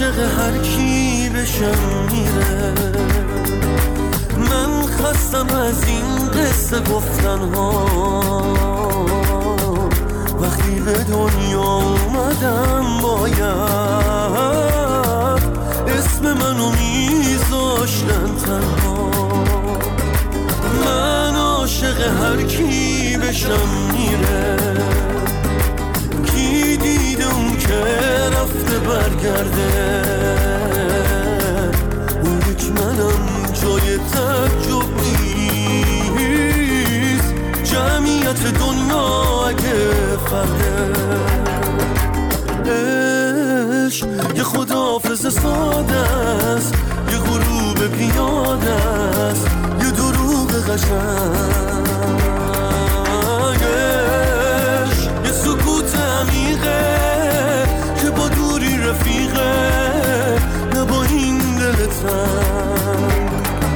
عاشق هر کی بشم میره. من خستم از این قصه گفتن ها، وقتی به دنیا اومدم باید اسم منو میذاشتن تنها. من عاشق هر کی بشم میره، کی دیده اون که رفته برگرده. اون یک منم جای تعجب نیست، جمعیت دنیا اگه فرده. عشق یه خداحافظ ساده است، یه غروب پیاده است، یه دروغ قشنگ. عشق یه سکوت عمیقه که با دوری رفیقه، نه با این دل تنگ.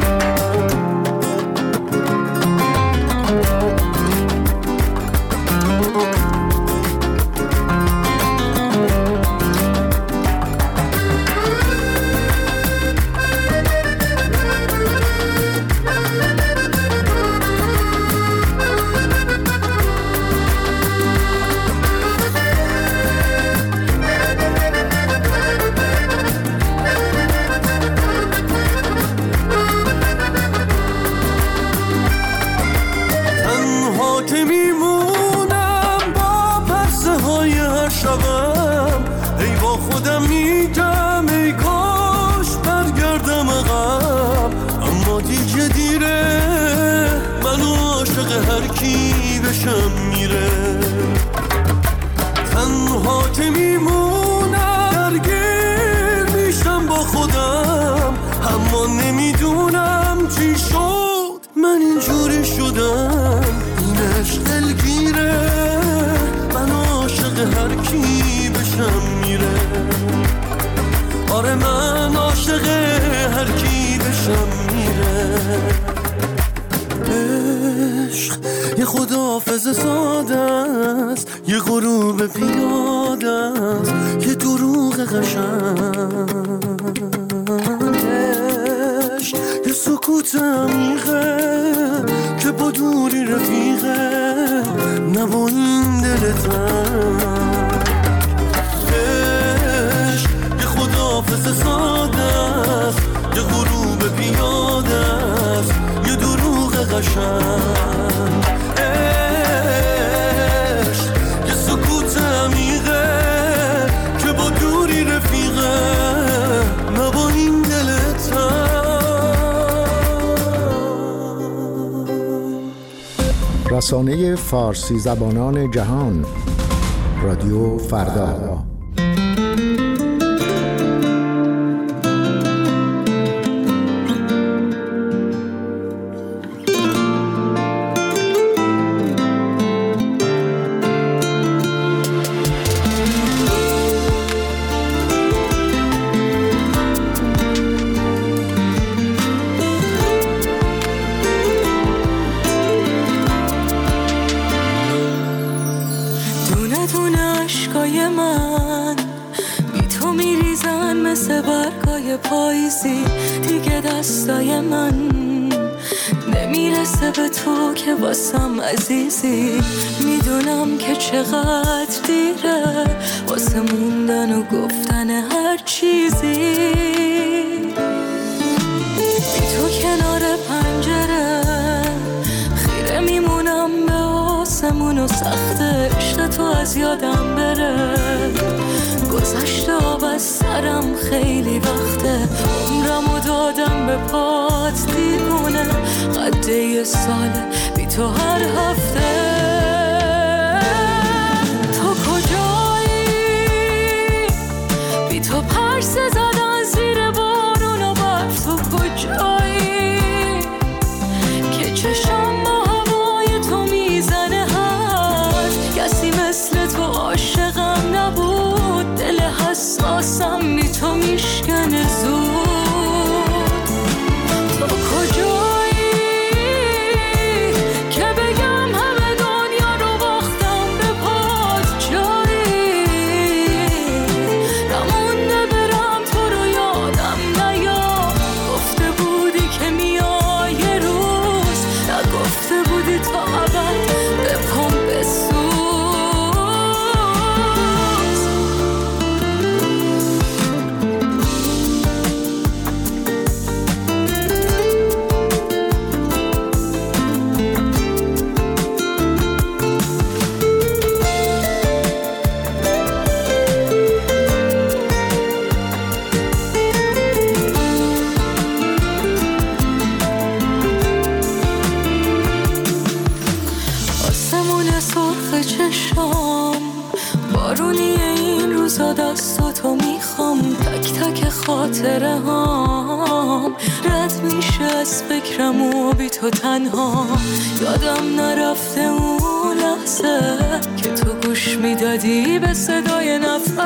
رسانه فارسی زبانان جهان، رادیو فردا. پاییزی دیگه دستای من نمیرسه به تو که واسم عزیزی. میدونم که چقدر دیره واسه موندن و گفتن هر چیزی. بی تو کنار پنجره خیره میمونم به آسمون و سخته عشق تو از یادم بره. گذشته آب از سرم خیلی وقته، عمرمو دادم به پات دیوونه. قد یه ساله بی تو هر هفته. تو کجایی؟ بی تو پرسه زدن زیر بارون و برف. تو کجایی که چشم با هوای تو میزنه؟ هر کسی مثل تو عاشقم نبود. دل حساسم بی تو میشکنه زود. تو کجایی که بگم همه دستاتو میخوام، تک تک خاطره هام رد میشه از فکرم و بی تو تنها. یادم نرفته اون لحظه که تو گوش میدادی به صدای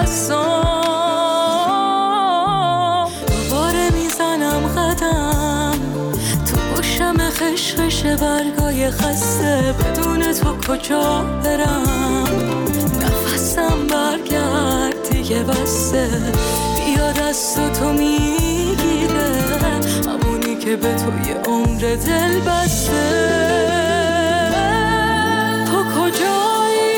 نفسام. دوباره میزنم قدم تو گوشم خشخش برگای خسته، بدون تو کجا برم؟ نفسم برگرد دیگه بسته، بیا دست تو میگیره، همونی که به توی عمر دل بسته. تو کجایی؟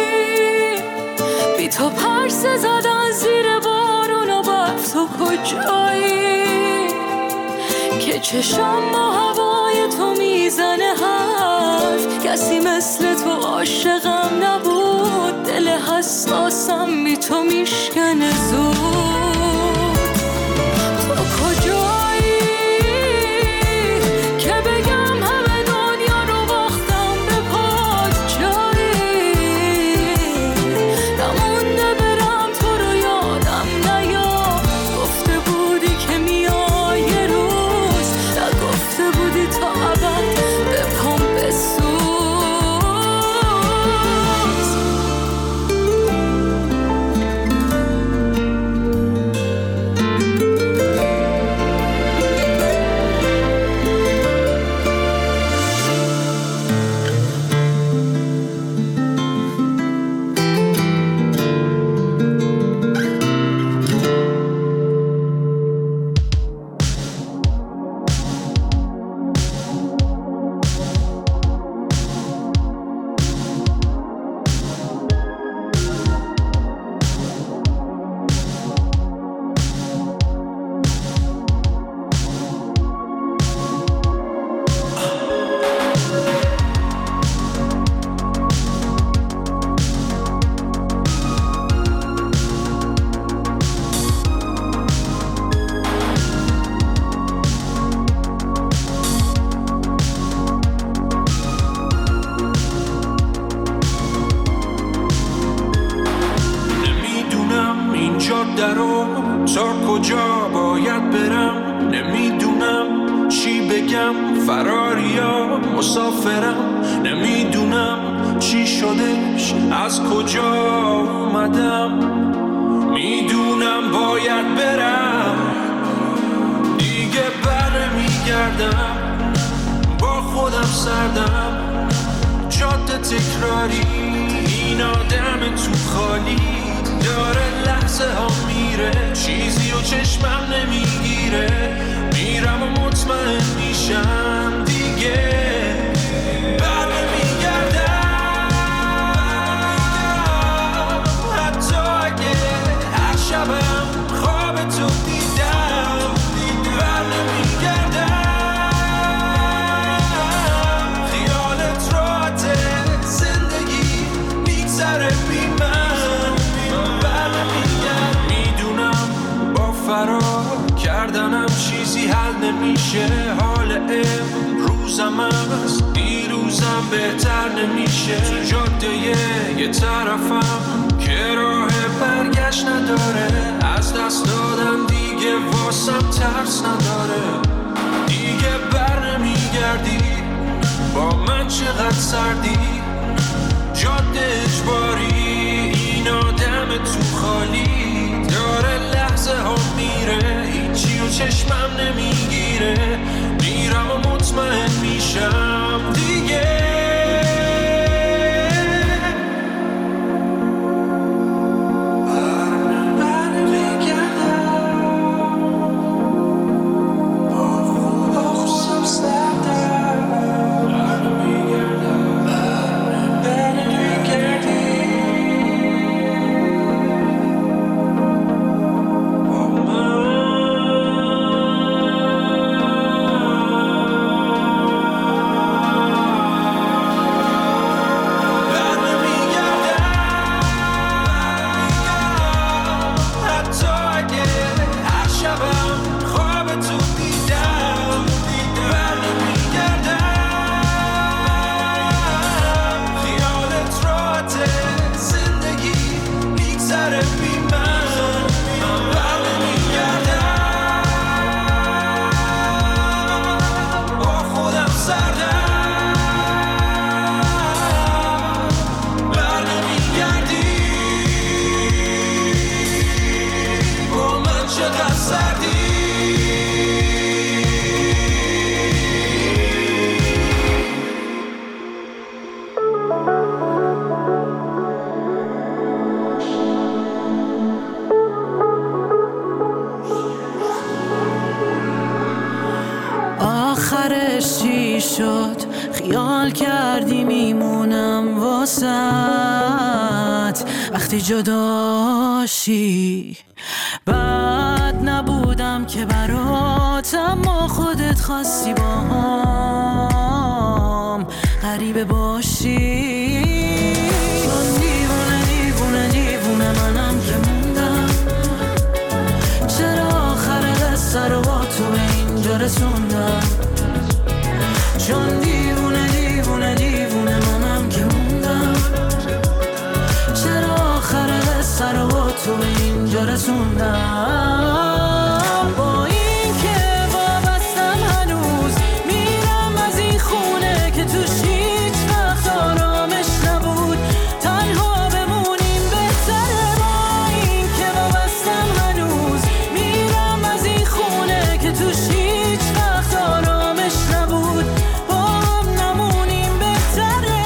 بی تو پرسه زدن زیر بارون و برف. تو کجایی که چشم با هوای تو میزنه حرف؟ کسی مثل تو عاشقم نبود، دل حساسم بی تو میشکنه زود. تو کجایی که بگم همه دنیا رو باختم به پات؟ جایی نمونده برم تو رو یادم نیاد. گفته بودی که میای یه روز، نگفته بودی تا ابد به پام بسوز. درو تا کجا باید برم، نمیدونم چی بگم، فراریا مسافرم، نمیدونم چی شدش، از کجا اومدم، میدونم باید برم، دیگه برمیگردم، با خودم سردم، جاده تکراری، این آدم تو خالی داره لحظه ها میره، چیزی و چشمم نمیگیره، میرم و مطمئن میشم دیگه برمیگردم، حتی اگه هر شبم خواب تو دیدم، برمیگردم، خیالت راحته، زندگی میگذره بی من، فرار کردنم چیزی حل نمیشه، حال امروزم از دیروزم بهتر نمیشه، تو جاده یه طرفم که راه برگشت نداره، از دست دادم دیگه واسم ترس نداره، دیگه بر نمیگردی، با من چقدر سردی، جاده اجباری، این آدم تو خالی داره لحظه ها میره، هیچی و چشمم نمیگیره، میرم و مطمئن میشم دیگه برمیگردم. شد خیال کردی میمونم واسط وقتی جداشی بد نبودم که برات اما خودت خواستی با هم غریبه باشی چون دیوونه دیوونه دیوونه منم که موندم چرا آخر قصه رو با تو به اینجا رسوندم چون دیوونه دیوونه دیوونه منم که موندم چرا آخر قصه رو با تو به اینجا رسوندم با این که وابستم هنوز میرم از این خونه که توش هیچ وقت آرامش نبود تنها بمونیم بهتره با این که وابستم هنوز میرم از این خونه که توش هیچ وقت آرامش نبود با هم نمونیم بهتره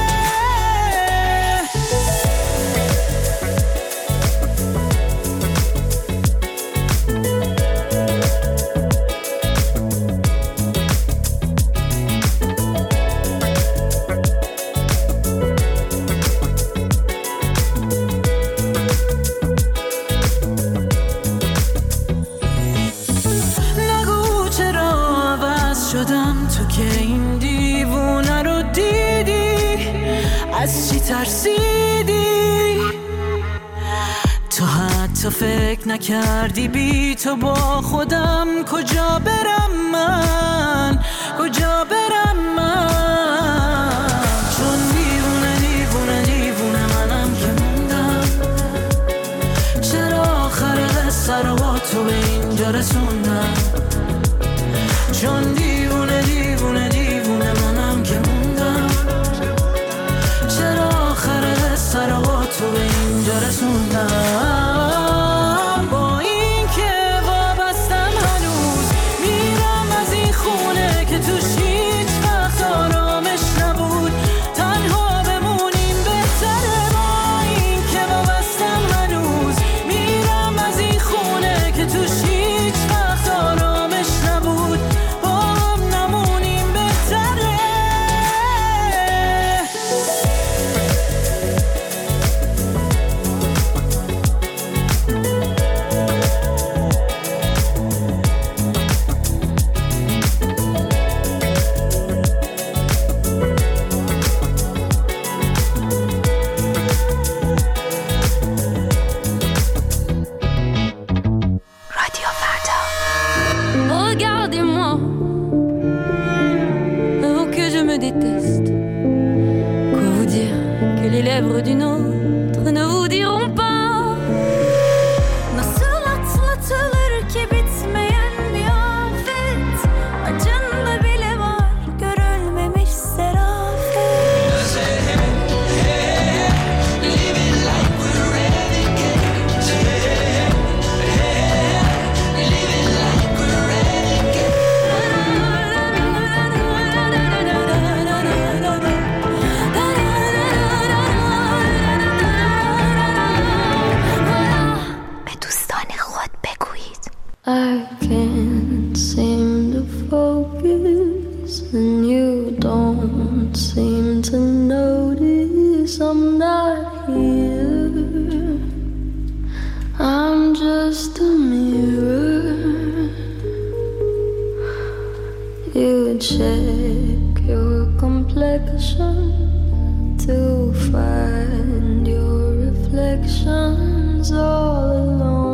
نگو چرا عوض شدم تو که این دیوونه رو دیدی از چی ترسیدی تو حتی فکر نکردی بی تو با خودم کجا برم من کجا برم من چون دیوونه دیوونه دیوونه منم که موندم چرا آخر قصه رو با تو به اینجا رسوندم چون دیوونه دیوونه دیوونه منم که موندم چرا آخر قصه رو با تو به اینجا رسوندم با این که وابستم هنوز میرم از این خونه که توش هیچ وقت آرامش نبود تنها بمونیم بهتره با این که وابستم هنوز میرم از این خونه که توش هیچ وقت آرامش نبود با هم نمونیم بهتره Regardez-moi, oh que je me déteste. Quoi vous dire que les lèvres d'une autre ne vous diront pas. Nasıl atlatılır ki bitmeyen bir afet. Acında bile var görülmemiş serafet. I can't seem to focus, and you don't seem to notice I'm not here. I'm just a mirror. You check your complexion to find your reflections all alone.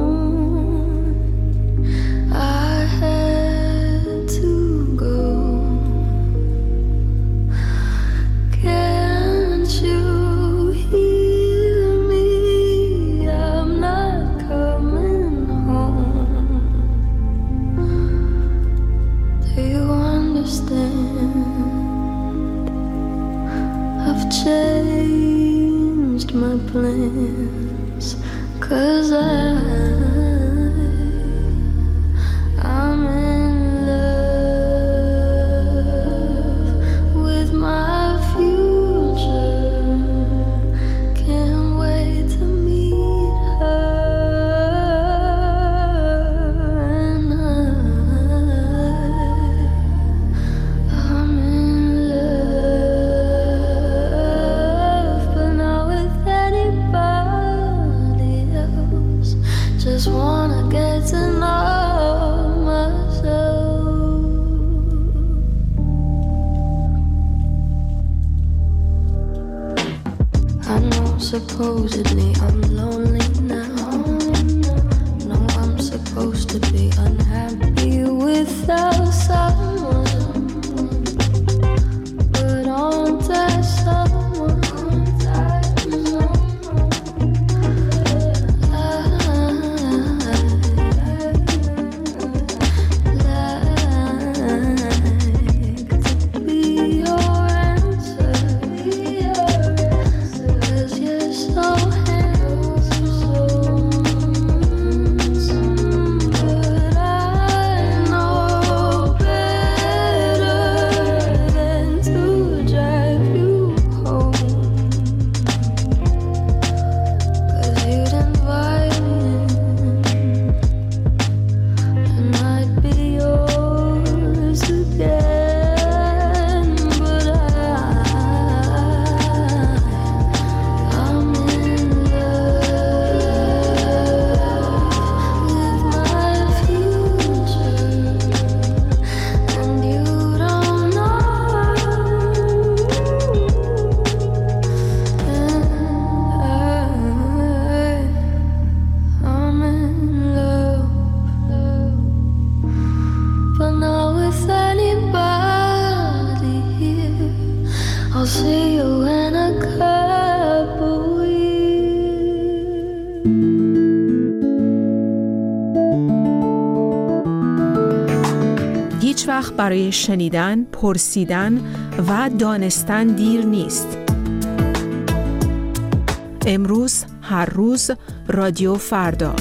I had to go. Can't you hear me? I'm not coming home. Do you understand? I've changed my plans, 'cause I'm in love with my future. Can't wait to meet her, and I'm just wanna get to know myself. I know supposedly I'm lonely now. No, I'm supposed to be unhappy without someone, but aren't there someone? هیچ وقت برای شنیدن، پرسیدن و دانستن دیر نیست. امروز، هر روز، رادیو فردا.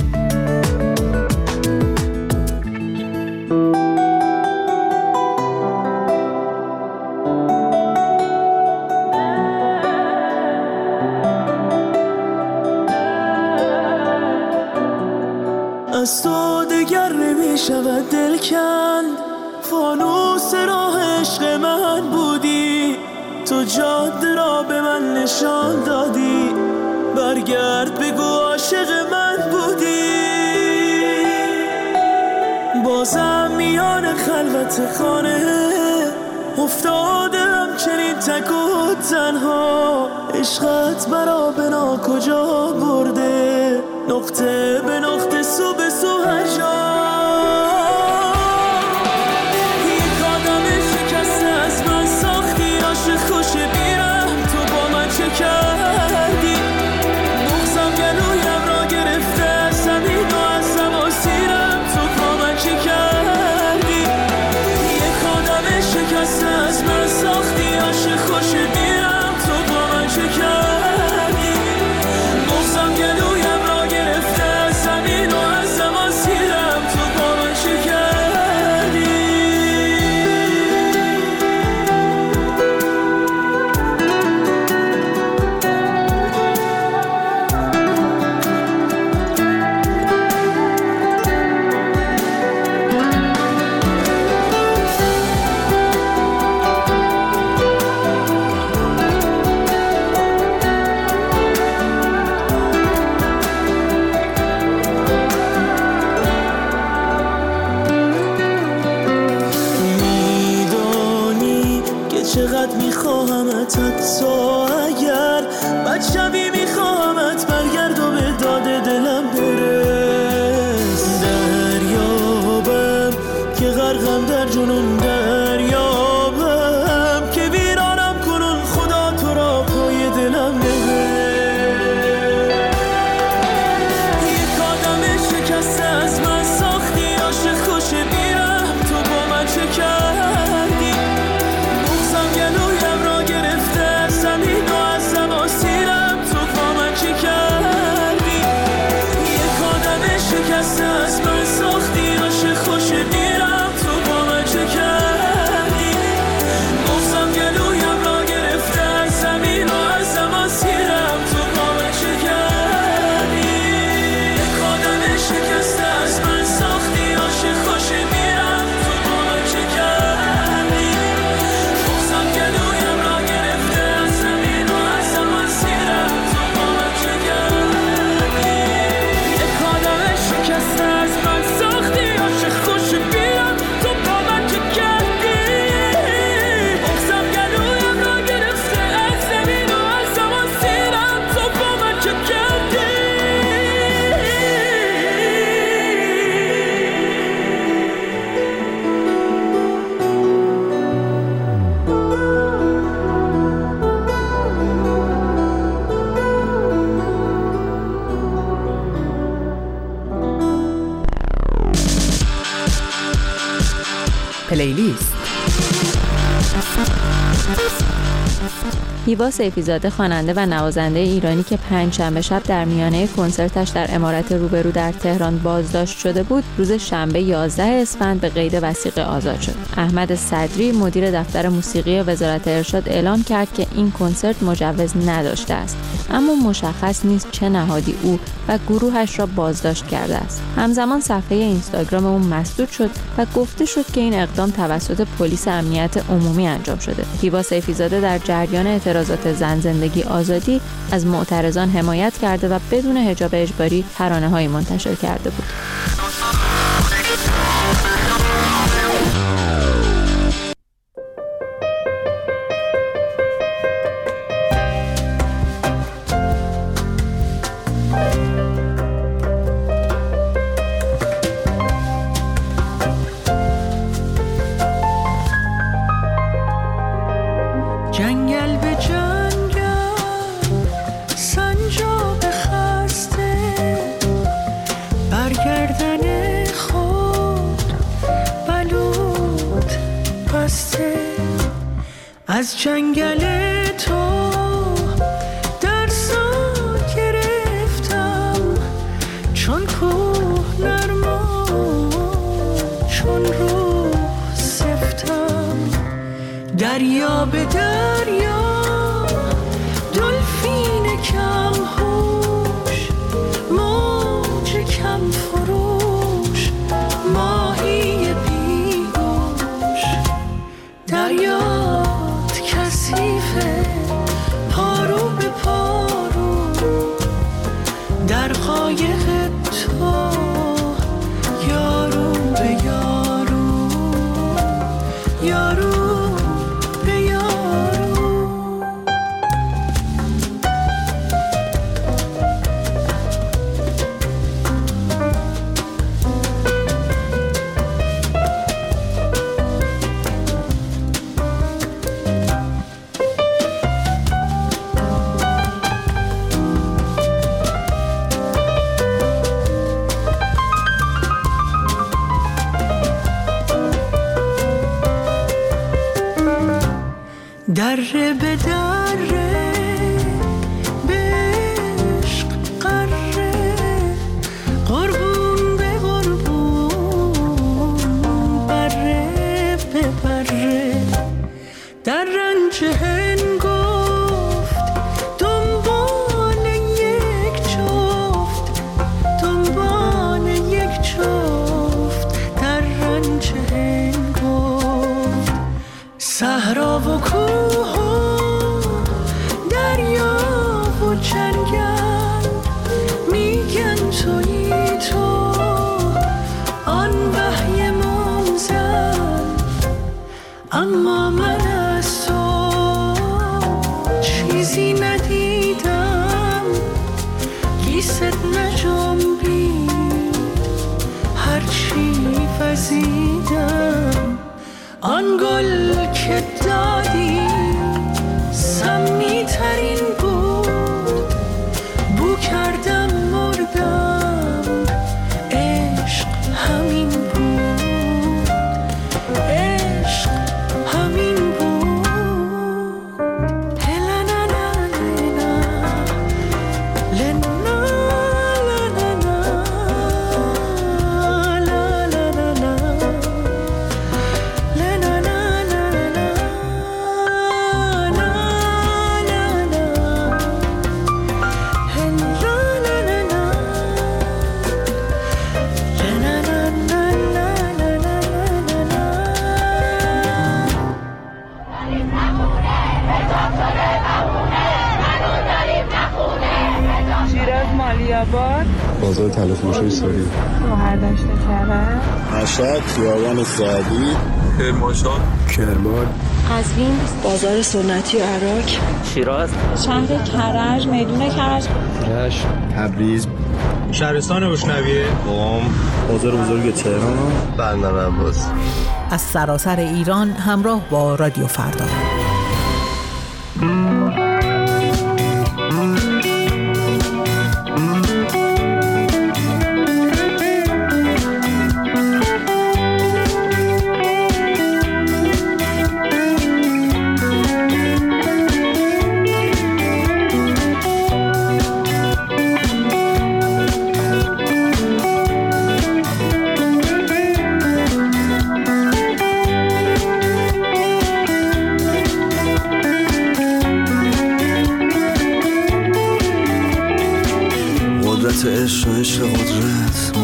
از تو دگر نمیشود دل کند، فانوس راه عشق من بودی، تو جاده را به من نشان دادی، برگرد بگو عاشق من بودی. بازم میان خلوت خانه افتاده همچنین تک و تنها، عشقت مرا بنا کجا برده، نقطه به نقطه سو به سو هر جا. یک آدم شکسته از من ساختی، عاشق خوش بیرم تو با من چه کردی، بغضم گلویم را گرفته زمین و از زمان سیرم تو با من چه کردی. یک آدم شکسته از من ساختی، عاشق خوش بیرم تو با من چه کردی، بغضم گلویم را گرفته زمین و از زمان سیرم تو با من چه کردی. چقدر میخواهمت، حتی اگر بد شبی میخواهمت، برگرد و به داد دلم برس. دریابم که غرقم در جنون، دریابم که ویرانم کنون، خدا تو را پای دلم نبر. یک آدم شکسته از من ساختی، عاشق خوش بیرم تو با من چه کردی، گلویم را گرفته زمین و از زمان سیرم تو با من چه کردی. یک آدم شکسته از من ساختی، عاشق خوش بیرم تو با من چه کردی. پلیلیست. هیوا سیفی‌زاده خواننده و نوازنده ایرانی که پنجشنبه شب در میانه کنسرتش در عمارت روبرو در تهران بازداشت شده بود، روز شنبه 11 اسفند به قید وثیقه آزاد شد. احمد صدری مدیر دفتر موسیقی وزارت ارشاد اعلام کرد که این کنسرت مجوز نداشته است، اما مشخص نیست چه نهادی او و گروهش را بازداشت کرده است. همزمان صفحه اینستاگرام او مسدود شد و گفته شد که این اقدام توسط پلیس امنیت عمومی انجام شده. هیوا سیفی‌زاده در جریان اعتراضات زن زندگی آزادی از معترضان حمایت کرده و بدون حجاب اجباری ترانه‌هایی منتشر کرده بود. جنگل به جنگل سنجاب خسته برگردن خود بلود بسته از جنگل تو درسا گرفتم چون کوه نرما چون روح سفتم دریا به دریا دلفین کم هوش موج کم فروش ماهی بیگوش دریات کثیفه پارو به پارو در قایق تو یارو به یارو یارو دره به دره به عشق قره قربون به قربون بره به بره در رنج هنگفت دنبال یک جفت دنبال یک جفت در رنج هنگفت صحرا و کوه جنگل میگن تویی تو آن وحی منزل اما من از تو چیزی ندیدم گیست نجنبید هرچی وزیدم آن گل که دادی سمی ترین کردم مردم عشق همین بود عشق همین بود هلا لا لا لنا لا لا لا بازار تلفروشی ساری شوهر داشته کرد مشهد خیابان سعدی کرمان قزوین بازار سنتی عراق شیراز شهر کرج میدون کرج رشت تبریز شهرستان بشنویه قم بازار بزرگ تهران بندر عباس از سراسر ایران همراه با رادیو فردا.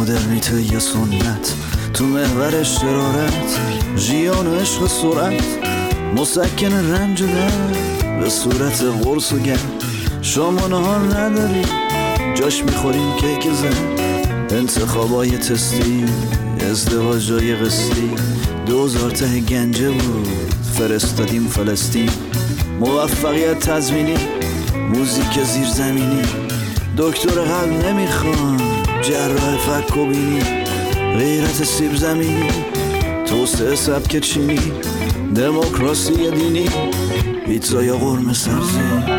مدرنیته یا سنت، تو محور شرارت ژیان و عشق سرعت، مسکن رنج و درد به صورت قرص و گرد. شما نهار نداری جاش میخوریم کیک زن، انتخابای تستی ازدواجای قسطی، 2000 ته گنجه بود فرستادیم فلسطین. موفقیت تضمینی موزیک زیرزمینی، دکتر قلب نمیخوان جراح فک و بینی، غیرت سیب زمینی توسعه سبک چینی، دموکراسی دینی پیتزا یا قرمه سبزی.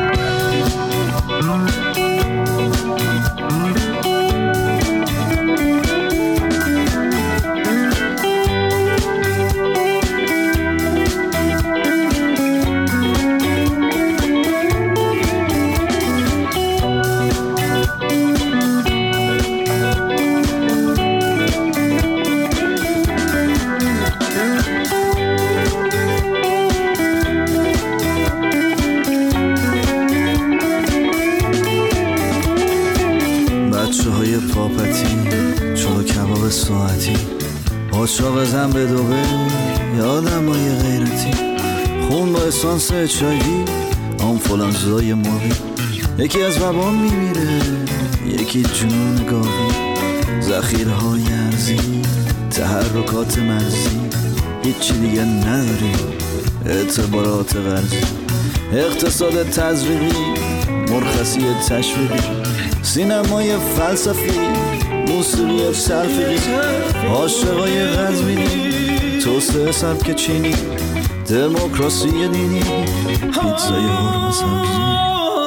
ساعتی پاچاق زن به دوبه، یادم های غیرتی خون با اسانس چایی، آنفولانزای ماهی، یکی از وبا میمیره یکی جنون گاوی، ذخیرهای ارزی تحرکات مرزی، هیچی دیگه نداریم اعتبارات غرزی، اقتصاد تزریقی مرخصی تشویقی، سینمای فلسفی موسیقی سرفیقی، عاشقای قزوینی توسعه سبک چینی، دموکراسی دینی پیتزای قرمه سبزی.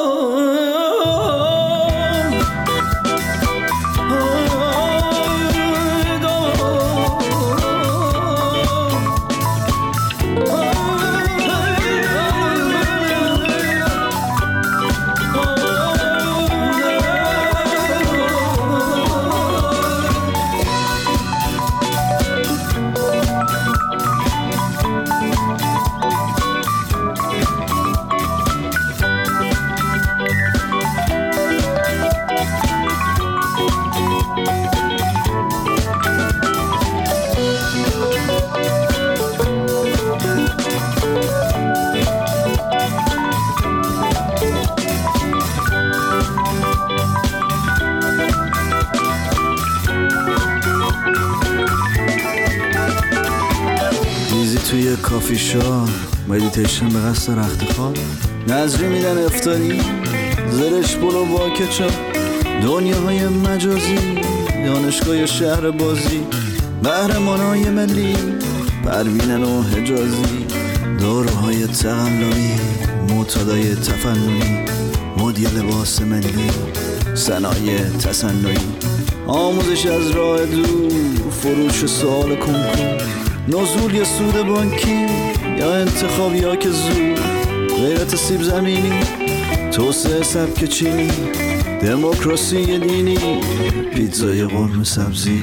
توی کافی شاپ مدیتیشن به قصد رخت خواب، نظری میدن افتاری زرش بلو با کچاپ، دنیاهای مجازی دانشگاه شهر بازی، قهرمانای ملی پروینن و حجازی، داروهای تقلبی معتادای تفننی، مدی لباس ملی صنایع تصنعی، آموزش از راه دور فروش سوال کنکور، نزول یا سود بانکی یا انتخابی ها که زود، غیرت سیب زمینی توسعه سبک چینی، دموکراسی دینی پیتزای قرمه سبزی.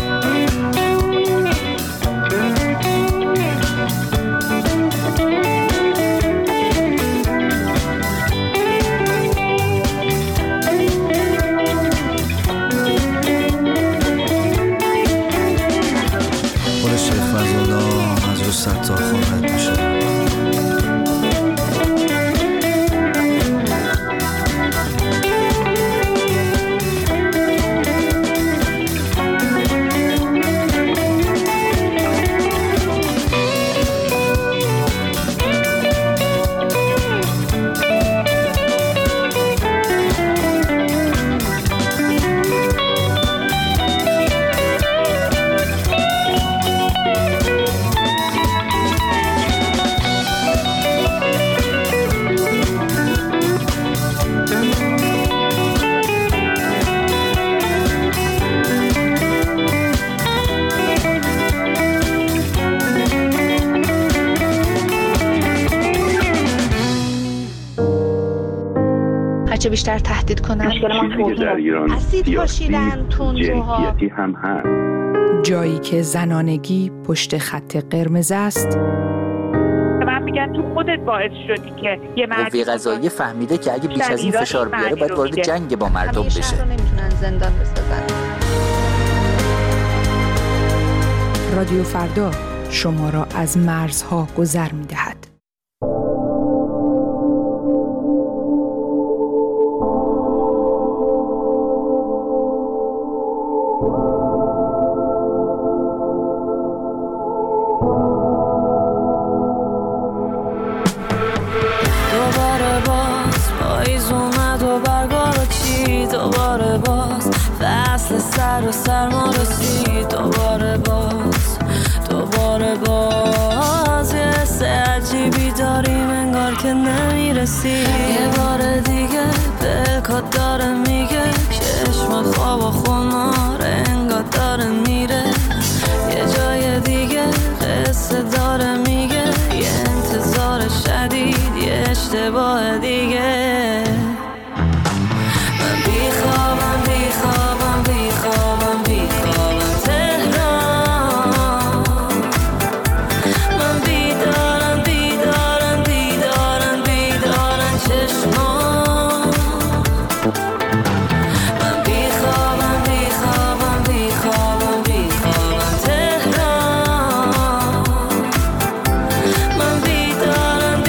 تا خواهد میشه. چه بیشتر تهدید کنن. مشکل ما در ایران اسید پاشیدن تندروها هم هست. جایی که زنانگی پشت خط قرمز است. من میگم تو خودت باعث شدی که یه قوه قضاییه فهمیده که اگه بیش از این فشار بیاره باید وارد جنگ با مردم بشه. نمیتونن زندان بسازن. رادیو فردا شما را از مرزها گذر می‌دهد. دوباره باز پاییز اومد و برگا رو چید، دوباره باز فصل سر و سرما رسید، دوباره باز یه حس عجیبی داریم انگار که نمیرسی. یه بار دیگه پلکات داره میگه چشم خواب و خمار انگار داره میره، یه جای دیگه قصه داره میگه یه انتظار شدید یه اشتباه دیگه. من بیخوابم تهران، من بیدارم چشمان، من بیخوابم تهران، من بیدارم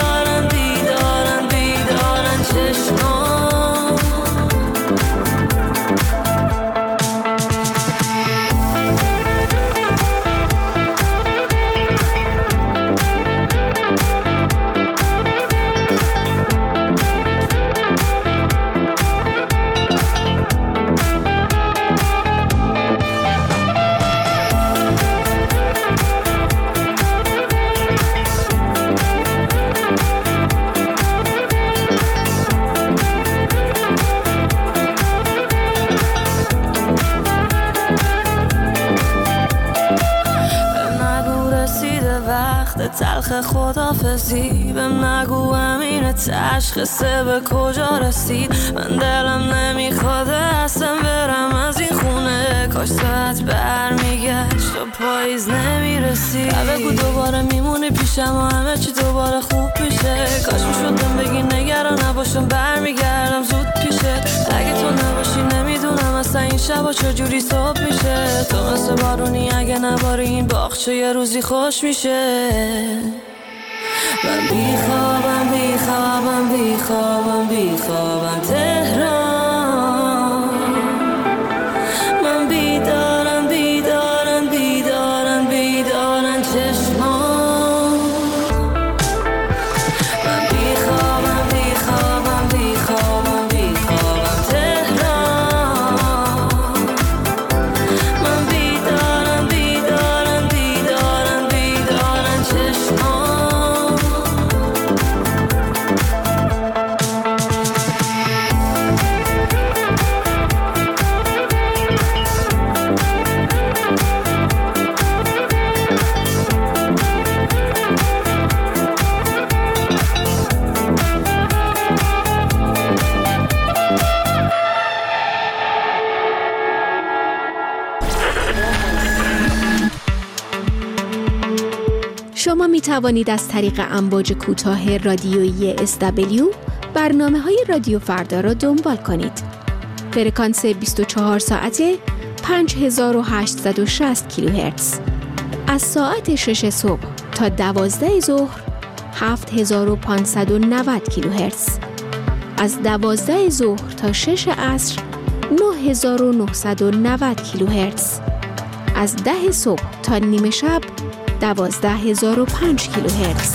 چشمان. تلخ خدافزی بهم نگو امین تشخیصه به کجا رسید. من دلم نمیخواد اصلا برم از این خونه، کاش ساعت برمیگشت و پاییز نمیرسید. بگو دوباره میمونی پیشم و همه چی دوباره خوب میشه، کاش میشدم بگی نگران نباشم برمیگردم زود پیشه. اگه تو نباشی نمیدونم اصلا این شبا چجوری صبح میشه. تو مثل بارونی اگه نباری این باغچه یه روزی خوش میشه. من بیخوابم تهران، من بیدارم چشمان، من بیخوابم تهران، من بیدارم چشمان. شما می توانید از طریق امواج کوتاه رادیویی SW برنامه‌های رادیو فردا را دنبال کنید. فرکانس 24 ساعته 5860 کیلوهرتز. از ساعت 6 صبح تا 12 ظهر 7590 کیلوهرتز. از 12 ظهر تا 6 عصر 9990 کیلوهرتز. از 10 صبح تا نیمه شب 12005 کیلوهرتز.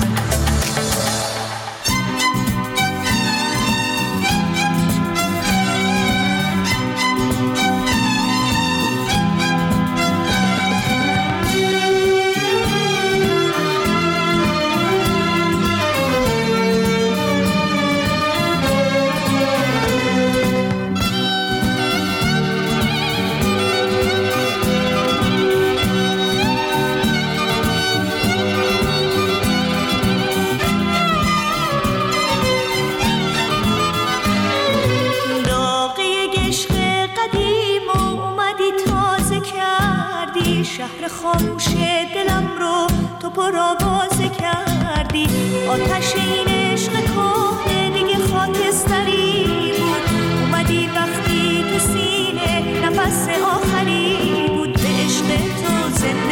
شهر خاموش دلم رو تو پرآوازه کردی. آتش این عشق کهنه دیگه خاکستری بود. اومدی وقتی تو سینه نفس آخری بود. به عشق تو زنده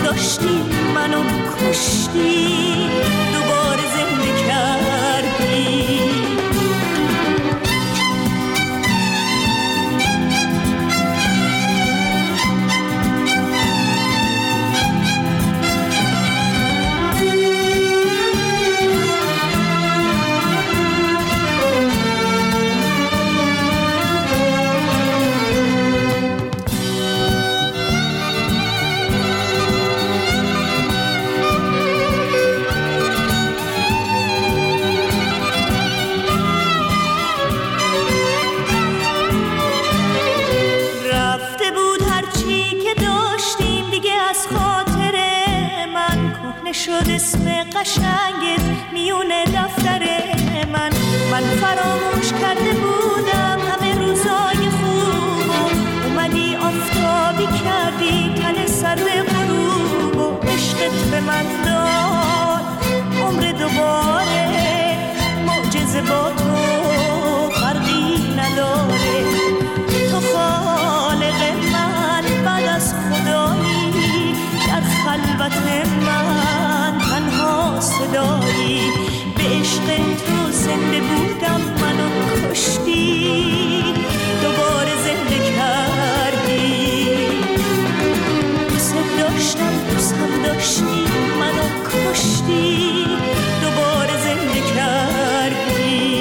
داشتی منو کشتی دوباره زنده کردی. شد اسم قشنگت میونه دفتر من فراموش کرده بودم همه روزای خوب. اومدی آفتابی کردی تن سر غروب و عشقت به من داد عمر دوباره. معجزه با تو فرقی نداره، تو خالق من بعد از خدایی، در خلوت من تنها صدایی. به عشق تو زنده بودم منو کشتی دوباره زنده کردی. دوست داشتم دوستم داشتی منو کشتی دوباره زنده کردی.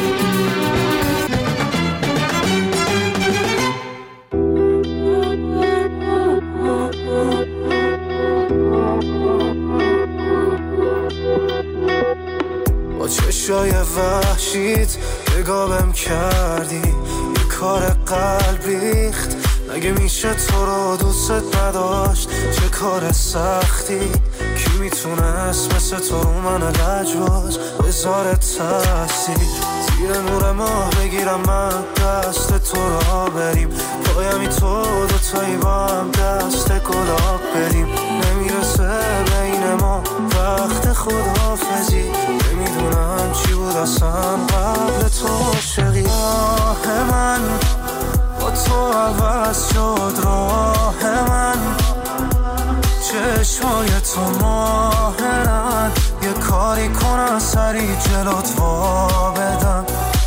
چشای وحشیت نگاهم کردی، یه کار قلب ریخت. مگه میشه تو رو دوست نداشت؟ چه کار سختی. کی میتونست مثل تو رو من لجباز بذاره تاثیر؟ زیر نور ماه بگیرم من دست تو را بریم، پایمی تو دوتایی با هم دست گلاب بریم. نمیرسه بین ما وقت خداحافظی، نمیدونم چی بود اصلا قبل تو عاشقی. راه من با تو عوض شد، راه من چشمای تو ماهرن. یه کاری کنم سری جلوت وا بدم.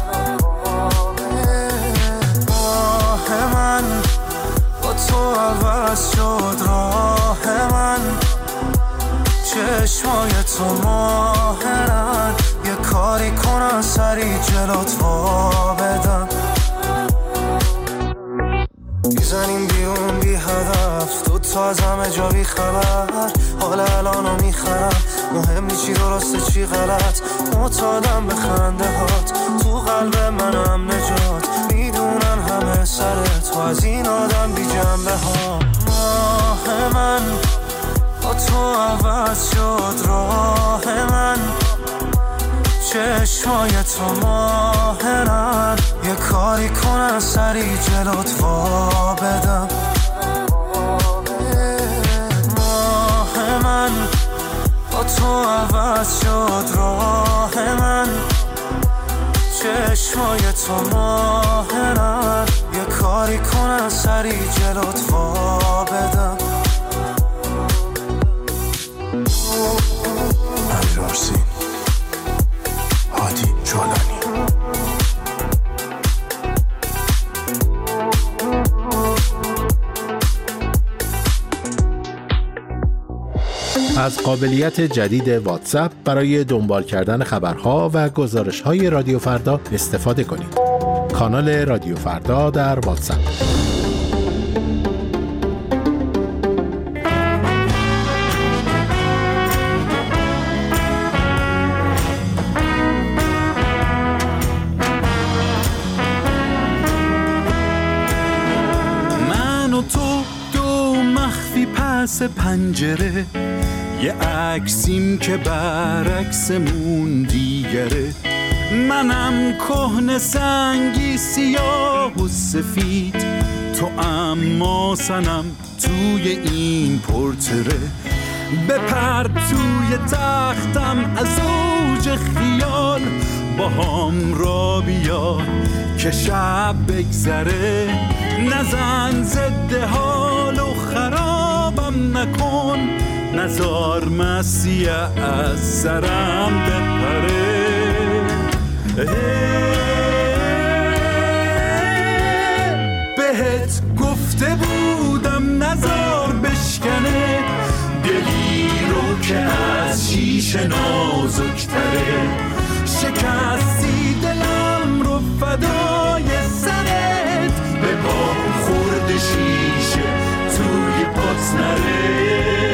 راه من با تو عوض شد، راه من چشمای تو ماهرن. یه کاری کنم سری جلوت وا بدم. میزنیم بیرون بی هدف، تو تا از همه جا بی خبر. حال الانو میخرم، مهم نی چی درسته چی غلط. معتادم به خنده هات، تو قلب منم نجات. میدونن همه سر تو از این آدم بی جنبه ها. ماه من با تو عوض شد، راه من چشمای تو ماهرن. یه کاری کنم سری جلوت وا بدم. ماه من با تو عوض شد، راه من چشمای تو ماهرن. یه کاری کنم سری جلوت وا بدم. امیرارسین هادی جولانی. از قابلیت جدید واتساپ برای دنبال کردن خبرها و گزارش‌های رادیو فردا استفاده کنید. کانال رادیو فردا در واتساپ. من و تو دو مخفی پس پنجره، یه عکسیم که برعکسمون دیگره. منم کهنه سنگی سیاه و سفید، تو اما سنم توی این پورتره. بپر توی تختم از اوج خیال، با هم را بیا که شب بگذره. نزن ضد حال و خرابم نکن، نزار مسیح از سرم بپره. بهت گفته بودم نزار بشکنه دلی رو که از شیشه نازکتره. شکستی دلم رو فدای سرت، به پا خورد شیشه توی پات نره.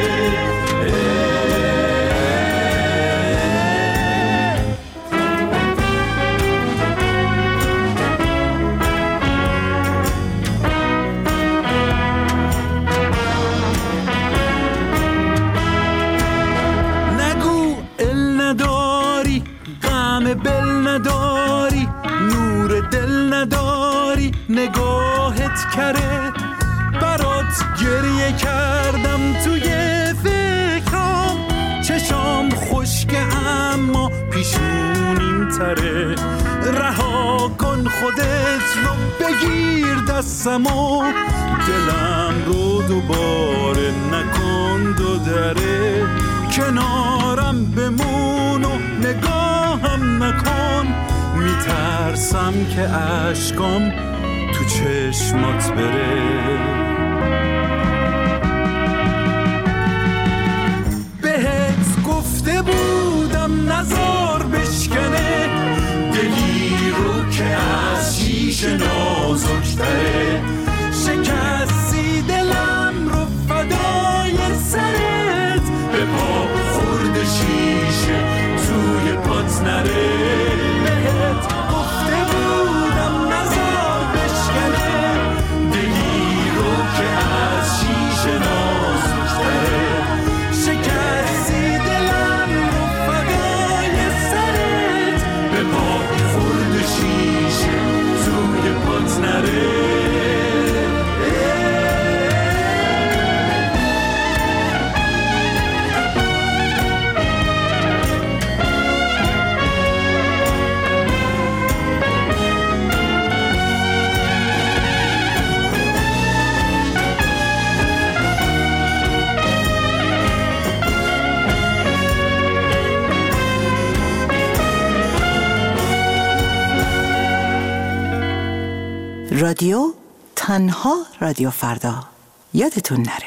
بل نداری، نور دل نداری، نگاهت کره. برات گریه کردم توی فکرام، چشام خشکه اما پیشونیم تره. رها کن خودت رو بگیر دستمو، دلم رو دوباره نکن دو دره. کنارم بمون و نگاهم نکن، میترسم که اشکام تو چشمات بره. بهت گفته بودم نزار بشکنه دلی رو که از شیشه نازکتره. شکستی دلم رو فدای سرت، به پا خورد شیشه توی پات نره. بهت گفته بودم نزار بشکنه دلی رو که از شیشه نازکتره. شکستی دلم رو فدای سرت، به پا خورد شیشه توی پات نره. رادیو تنها رادیو فردا، یادتون نره.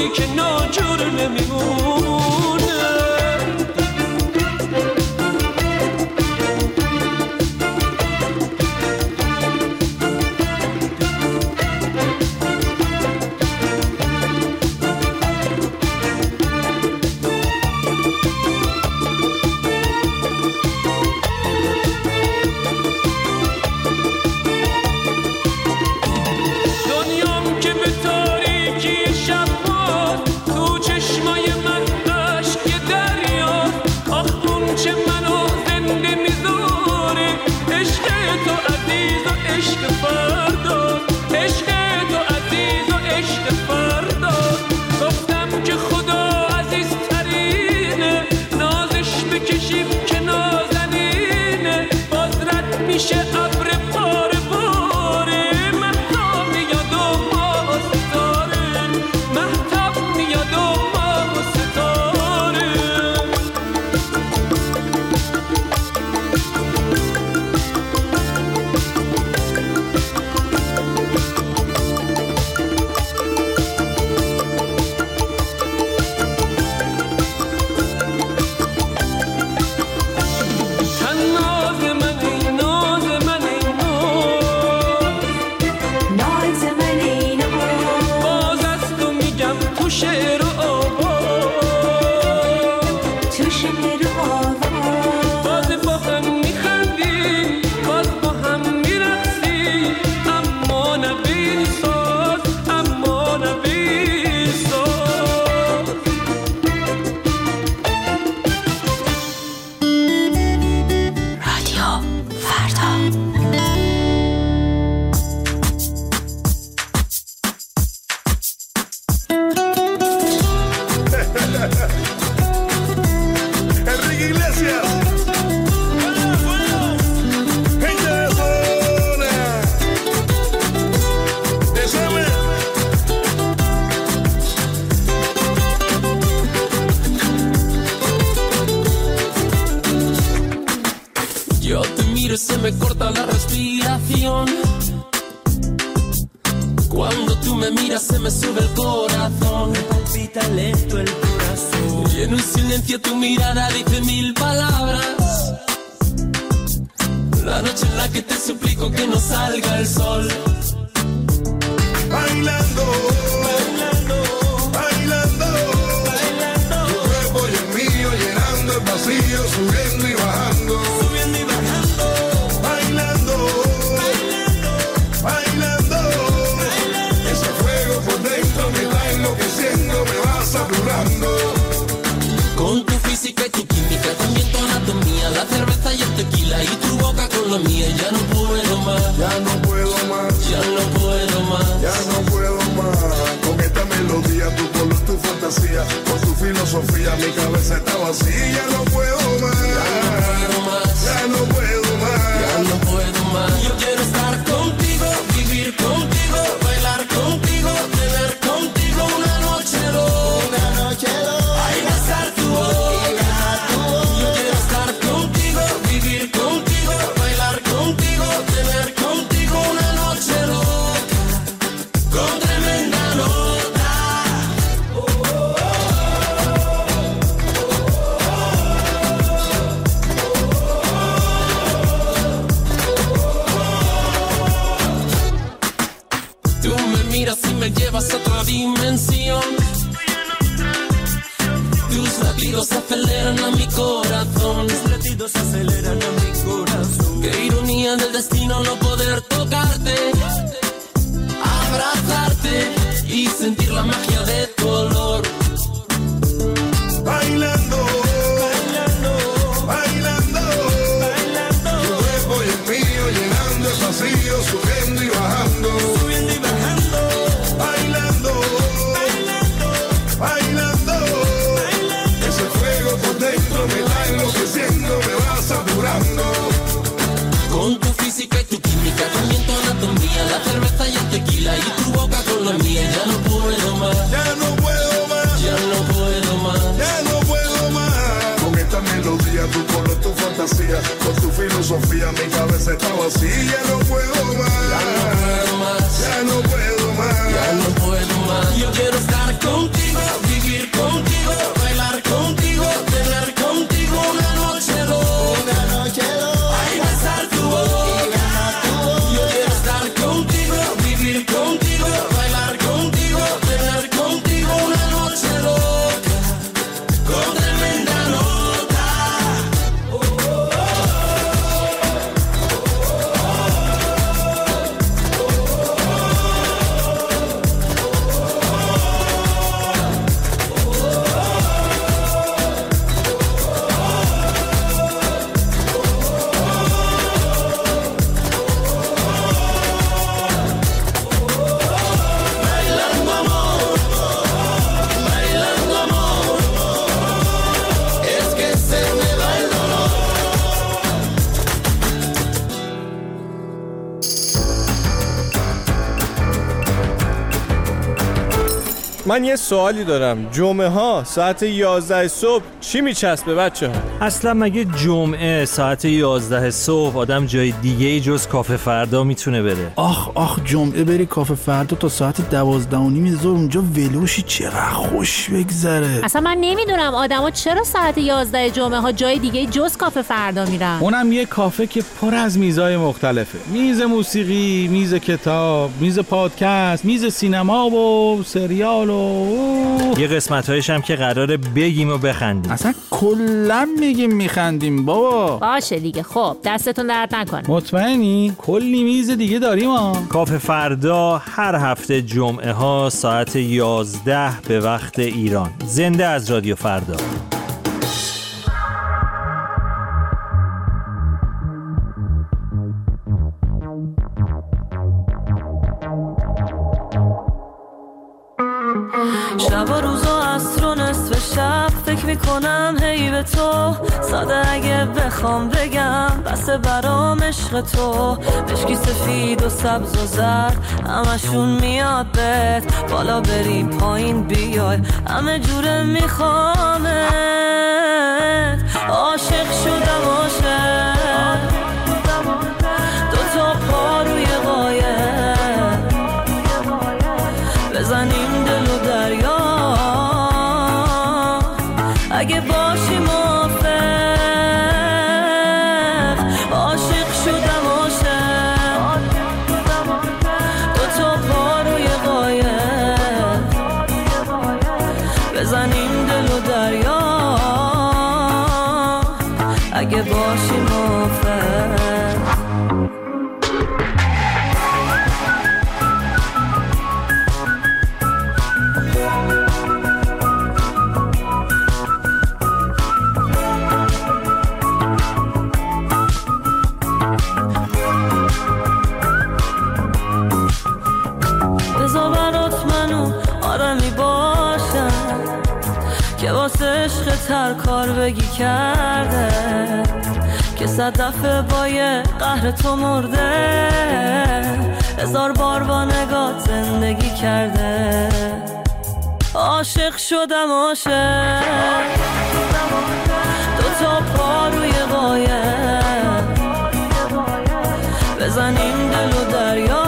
جوری که ناجور نمیمونه. Se me corta la respiración. Cuando tú me miras se me sube el corazón. Me palpita lento el corazón. Y en un silencio tu mirada dice 1000 palabras. La noche en la que te suplico que no salga el sol. Bailando, bailando, bailando, bailando. Tu cuerpo y el mío llenando el vacío, subiendo y bajando. Subiendo y bajando. Con tu física y tu química, también tu anatomía, la cerveza y el tequila y tu boca con la mía. Ya no puedo más, ya no puedo más, ya no puedo más, ya no puedo más. Con esta melodía, tu color, tu fantasía, con tu filosofía, mi cabeza está vacía. Ya no puedo más, ya no puedo más, ya no puedo más. Yo quiero estar contigo, vivir contigo, bailar contigo, tener contigo una noche loca. Ay, besar tu boca. Yo quiero estar contigo, vivir contigo, bailar contigo, tener contigo una noche loca, con tremenda nota. Tú me miras y me llevas a otra dimensión. Tus latidos aceleran a mi corazón. Tus latidos aceleran a mi corazón. Qué ironía del destino no poder tocarte, abrazarte y sentir la magia de tu olor. Bailando, bailando, bailando, bailando. Tu cuerpo y el mío llenando el vacío, subiendo y bajando. Subiendo y bajando. Bailando, bailando, bailando. Ese fuego por dentro me va enloqueciendo, me va saturando. Con tu física y tu química, también tu anatomía, la cerveza y el tequila y tu boca con la mía. Ya no puedo más, ya no puedo más, ya no puedo más, ya no puedo más. Con esta melodía, tu color, tu fantasía, con tu filosofía, mi cabeza está vacía. Ya no puedo más, ya no puedo más, ya no puedo más, ya no puedo más. Yo quiero estar contigo, من یه سوالی دارم. جمعه ها ساعت 11 صبح چی میچسبه بچه ها؟ اصلا مگه جمعه ساعت 11 صبح آدم جای دیگه جز کافه فردا میتونه بره؟ آخ جمعه بری کافه فردا تا ساعت 12:30 ظهر اونجا ولوشی چقدر خوش بگذره. اصلا من نمیدونم آدما چرا ساعت 11 جمعه ها جای دیگه جز کافه فردا میرن. اونم یه کافه که پر از میزای مختلفه. میز موسیقی، میز کتاب، میز پادکست، میز سینما و سریال و یه قسمت‌هایش هم که قراره بگیم و بخندیم. اصلا کلا میگیم میخندیم بابا. باشه دیگه. خب دستتون درد نکنه. مطمئنی؟ کلی میز دیگه داریم ها. کافه فردا هر هفته جمعه ها ساعت 11 به وقت ایران. زنده از رادیو فردا. شب و روزا عصر و نصف شب فکر میکنم هی به تو، ساده اگه بخوام بگم بسه برام عشق تو. مشکی سفید و سبز و زرد همشون میاد بهت، بالا بری پایین بیای همه جوره میخوامت. عاشق شدم عاشق، دوتا پا روی قایق بزنیم دل و دریا، اگه باشی موافق. عاشق شدم عاشق، دوتا پا روی قایق بزنیم دل و دریا، اگه باشی موافق. که واسه عشق تر کار بگی کرده، که 100 دفعه با یه قهر تو مرده، 1000 بار با نگات زندگی کرده. عاشق شدم عاشق، دوتا پا روی قایق بزنیم دل و دریا،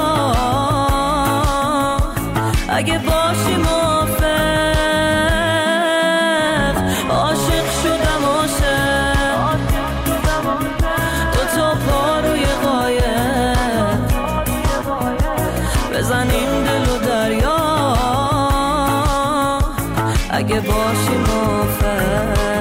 اگه باشی موافق. عاشق شدم عاشق، دوتا پا روی قایق بزنیم دل و دریا، اگه باشی موافق.